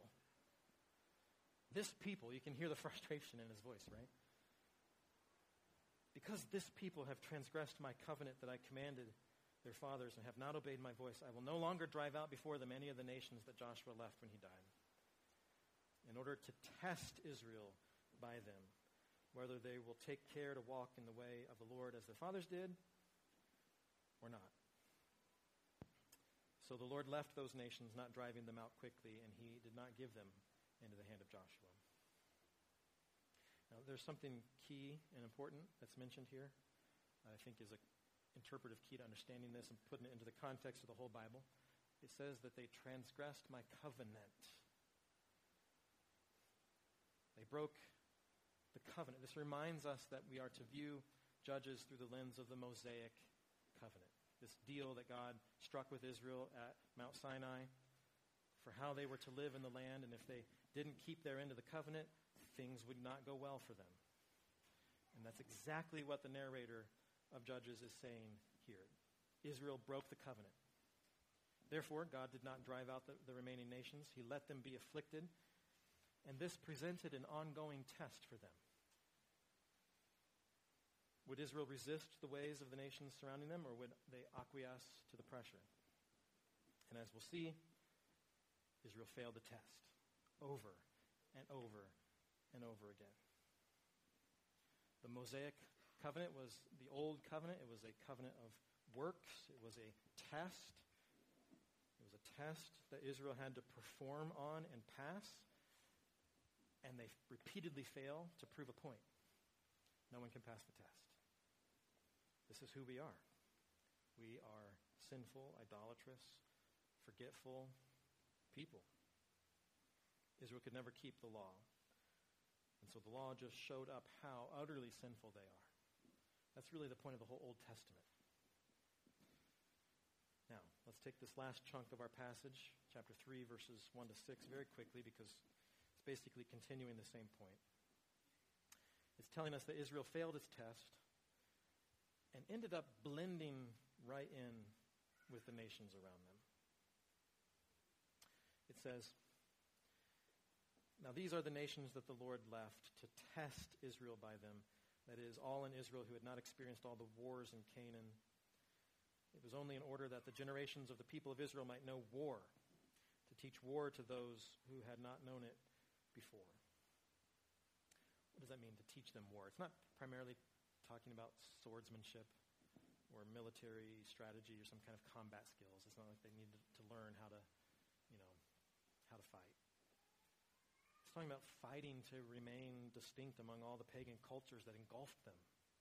you can hear the frustration in his voice, right? Because this people have transgressed my covenant that I commanded their fathers and have not obeyed my voice, I will no longer drive out before them any of the nations that Joshua left when he died, in order to test Israel by them, whether they will take care to walk in the way of the Lord as their fathers did or not. So the Lord left those nations, not driving them out quickly, and he did not give them into the hand of Joshua." Now, there's something key and important that's mentioned here that I think is an interpretive key to understanding this and putting it into the context of the whole Bible. It says that they transgressed my covenant. They broke the covenant. This reminds us that we are to view Judges through the lens of the Mosaic covenant. This deal that God struck with Israel at Mount Sinai for how they were to live in the land, and if they didn't keep their end of the covenant, things would not go well for them. And that's exactly what the narrator of Judges is saying here. Israel broke the covenant. Therefore, God did not drive out the remaining nations. He let them be afflicted, and this presented an ongoing test for them. Would Israel resist the ways of the nations surrounding them, or would they acquiesce to the pressure? And as we'll see, Israel failed the test over and over and over again. The Mosaic covenant was the old covenant. It was a covenant of works. It was a test. It was a test that Israel had to perform on and pass, and they repeatedly fail to prove a point. No one can pass the test. This is who we are. We are sinful, idolatrous, forgetful people. Israel could never keep the law. And so the law just showed up how utterly sinful they are. That's really the point of the whole Old Testament. Now, let's take this last chunk of our passage, chapter 3, verses 1 to 6, very quickly, because it's basically continuing the same point. It's telling us that Israel failed its test and ended up blending right in with the nations around them. It says, "Now these are the nations that the Lord left to test Israel by them, that is, all in Israel who had not experienced all the wars in Canaan. It was only in order that the generations of the people of Israel might know war, to teach war to those who had not known it before." What does that mean, to teach them war? It's not primarily talking about swordsmanship or military strategy or some kind of combat skills. It's not like they needed to learn how to fight. It's talking about fighting to remain distinct among all the pagan cultures that engulfed them.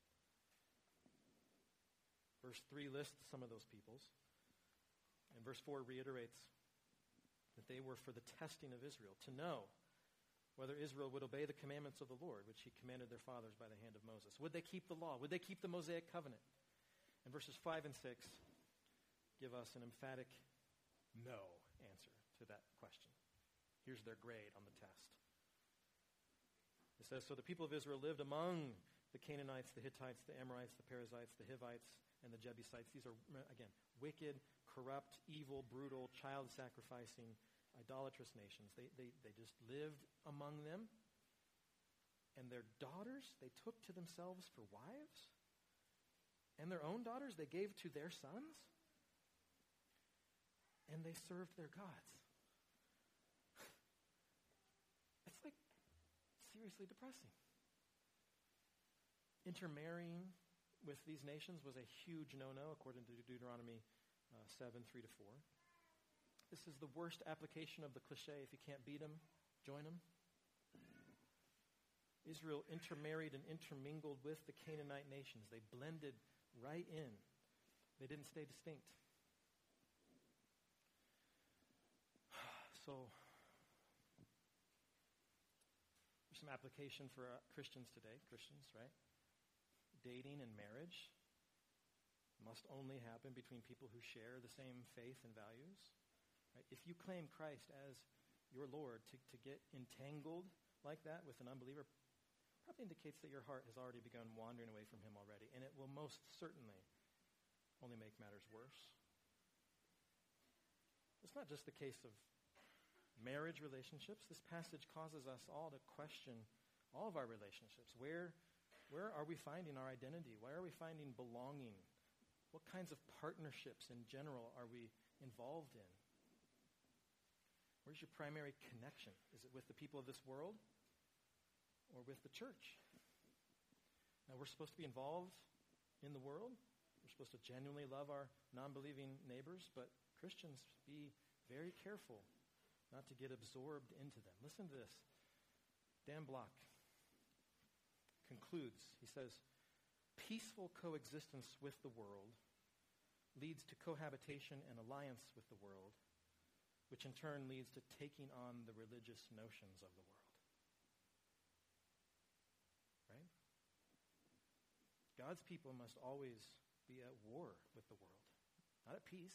Verse 3 lists some of those peoples, and verse 4 reiterates that they were for the testing of Israel, to know whether Israel would obey the commandments of the Lord, which he commanded their fathers by the hand of Moses. Would they keep the law? Would they keep the Mosaic covenant? And verses 5 and 6 give us an emphatic no answer to that question. Here's their grade on the test. It says, so the people of Israel lived among the Canaanites, the Hittites, the Amorites, the Perizzites, the Hivites, and the Jebusites. These are, again, wicked, corrupt, evil, brutal, child-sacrificing, idolatrous nations. They just lived among them. And their daughters they took to themselves for wives. And their own daughters they gave to their sons. And they served their gods. It's like seriously depressing. Intermarrying with these nations was a huge no-no, according to Deuteronomy 7:3-4. This is the worst application of the cliche, if you can't beat them, join them. Israel intermarried and intermingled with the Canaanite nations. They blended right in. They didn't stay distinct. So, there's some application for Christians today. Christians, right? Dating and marriage must only happen between people who share the same faith and values. Right? If you claim Christ as your Lord, to get entangled like that with an unbeliever probably indicates that your heart has already begun wandering away from him already, and it will most certainly only make matters worse. It's not just the case of marriage relationships. This passage causes us all to question all of our relationships. Where are we finding our identity? Where are we finding belonging? What kinds of partnerships in general are we involved in? Where's your primary connection? Is it with the people of this world or with the church? Now, we're supposed to be involved in the world. We're supposed to genuinely love our non-believing neighbors, but Christians, be very careful not to get absorbed into them. Listen to this. Dan Block concludes. He says, peaceful coexistence with the world leads to cohabitation and alliance with the world, which in turn leads to taking on the religious notions of the world. Right? God's people must always be at war with the world, not at peace,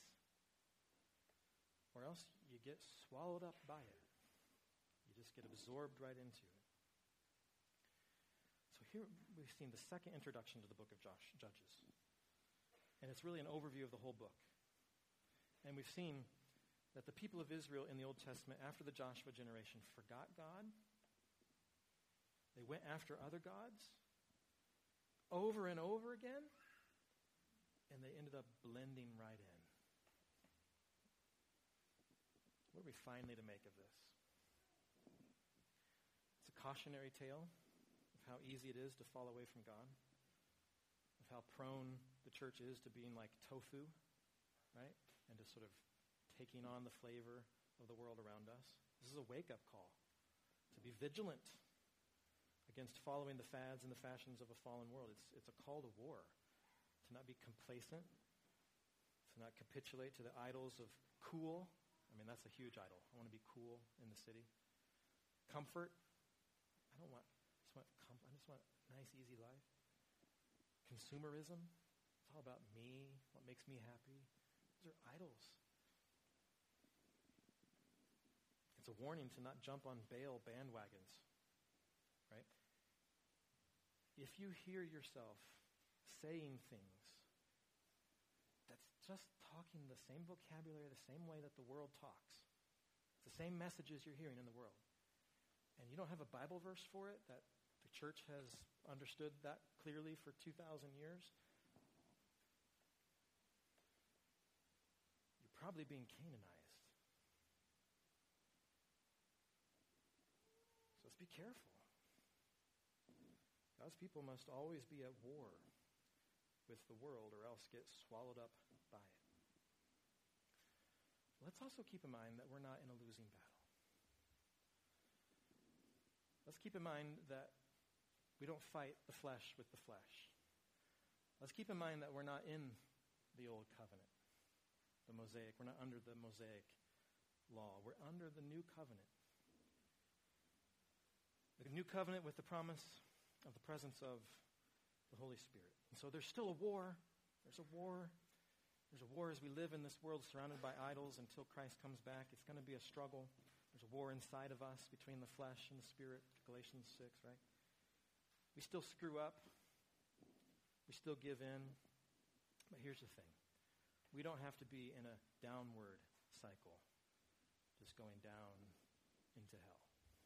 or else you get swallowed up by it. You just get absorbed right into it. So here we've seen the second introduction to the book of Judges. And it's really an overview of the whole book. And we've seen that the people of Israel in the Old Testament, after the Joshua generation, forgot God. They went after other gods over and over again, and they ended up blending right in. What are we finally to make of this? It's a cautionary tale of how easy it is to fall away from God, of how prone the church is to being like tofu, right? And to sort of taking on the flavor of the world around us. This is a wake-up call to be vigilant against following the fads and the fashions of a fallen world. It's a call to war, to not be complacent, to not capitulate to the idols of cool. I mean, that's a huge idol. I want to be cool in the city. Comfort. I just want a nice, easy life. Consumerism. It's all about me, what makes me happy. Those are idols. It's a warning to not jump on Baal bandwagons, right? If you hear yourself saying things that's just talking the same vocabulary, the same way that the world talks, it's the same messages you're hearing in the world, and you don't have a Bible verse for it, that the church has understood that clearly for 2,000 years, you're probably being Canaanized. So let's be careful. God's people must always be at war with the world or else get swallowed up by it. Let's also keep in mind that we're not in a losing battle. Let's keep in mind that we don't fight the flesh with the flesh. Let's keep in mind that we're not in the old covenant, the Mosaic. We're not under the Mosaic law. We're under the new covenant. The new covenant with the promise of the presence of the Holy Spirit. And so there's still a war. There's a war. There's a war as we live in this world surrounded by idols until Christ comes back. It's going to be a struggle. There's a war inside of us between the flesh and the spirit, Galatians 6, right? We still screw up. We still give in. But here's the thing. We don't have to be in a downward cycle, just going down into hell.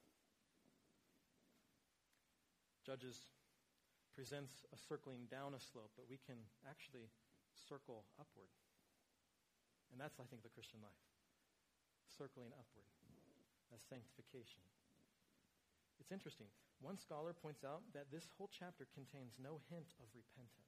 Judges presents a circling down a slope, but we can actually circle upward. And that's, I think, the Christian life. Circling upward. That's sanctification. It's interesting. One scholar points out that this whole chapter contains no hint of repentance.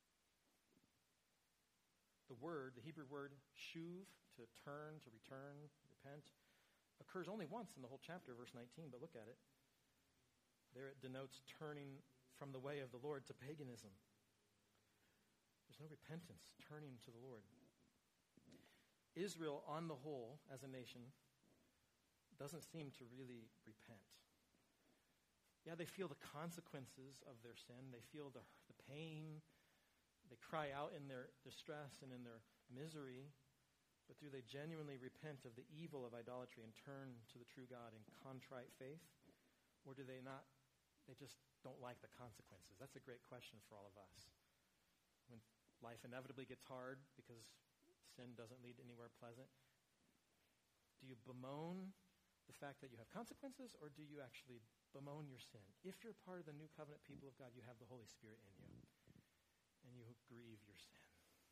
The Hebrew word shuv, to turn, to return, repent, occurs only once in the whole chapter, verse 19, but look at it. There it denotes turning from the way of the Lord to paganism. There's no repentance, turning to the Lord. Israel, on the whole, as a nation, doesn't seem to really repent. Yeah, they feel the consequences of their sin. They feel the pain. They cry out in their distress and in their misery. But do they genuinely repent of the evil of idolatry and turn to the true God in contrite faith? Or do they not? They just don't like the consequences. That's a great question for all of us. When life inevitably gets hard because sin doesn't lead anywhere pleasant, do you bemoan the fact that you have consequences, or do you actually bemoan your sin? If you're part of the new covenant people of God, you have the Holy Spirit in you, and you grieve your sin.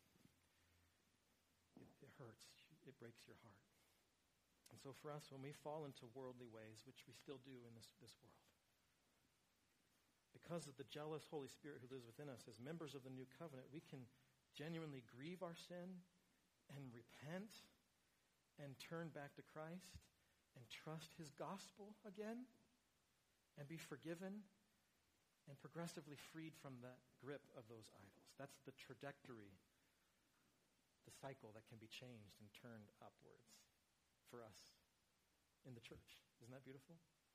It hurts. It breaks your heart. And so for us, when we fall into worldly ways, which we still do in this world, because of the jealous Holy Spirit who lives within us, as members of the new covenant, we can genuinely grieve our sin and repent and turn back to Christ and trust his gospel again and be forgiven and progressively freed from the grip of those idols. That's the trajectory, the cycle that can be changed and turned upwards for us in the church. Isn't that beautiful?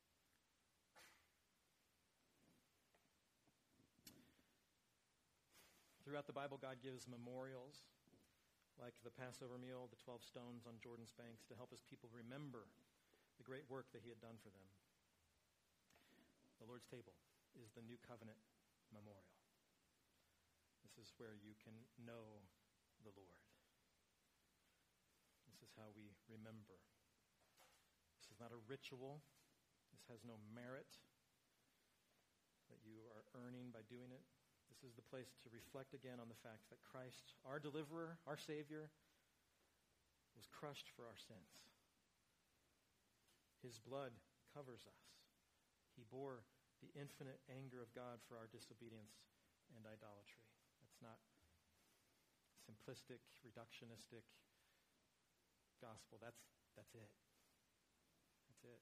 Throughout the Bible, God gives memorials like the Passover meal, the 12 stones on Jordan's banks, to help his people remember the great work that he had done for them. The Lord's table is the new covenant memorial. This is where you can know the Lord. This is how we remember. This is not a ritual. This has no merit that you are earning by doing it. This is the place to reflect again on the fact that Christ, our deliverer, our Savior, was crushed for our sins. His blood covers us. He bore the infinite anger of God for our disobedience and idolatry. That's not simplistic, reductionistic gospel. That's it. That's it.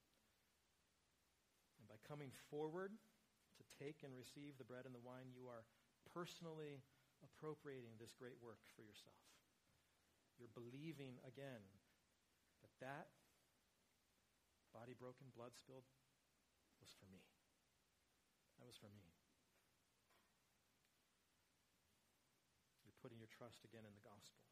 And by coming forward to take and receive the bread and the wine, you are personally appropriating this great work for yourself. You're believing again that body broken, blood spilled, was for me. That was for me. You're putting your trust again in the gospel.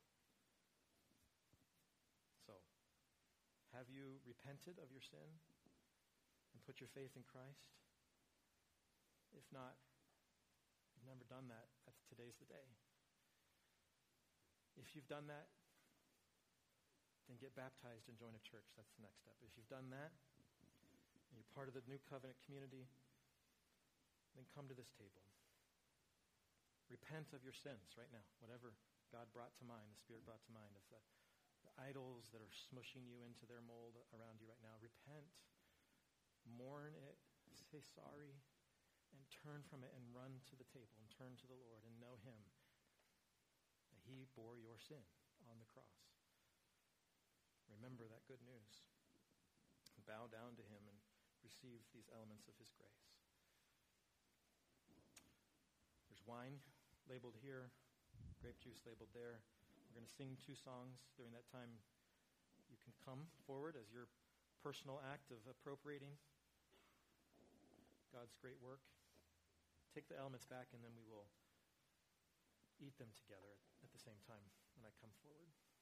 So, have you repented of your sin and put your faith in Christ? If not, you've never done that. Today's the day. If you've done that, then get baptized and join a church. That's the next step. If you've done that, and you're part of the new covenant community, then come to this table. Repent of your sins right now. Whatever God brought to mind, the Spirit brought to mind, of the idols that are smushing you into their mold around you right now. Repent, mourn it, say sorry, and turn from it and run to the table and turn to the Lord and know him, that he bore your sin on the cross. Remember that good news. Bow down to him and receive these elements of his grace. There's wine labeled here, grape juice labeled there. We're going to sing 2 songs. During that time, you can come forward as your personal act of appropriating God's great work. Take the elements back, and then we will eat them together at the same time when I come forward.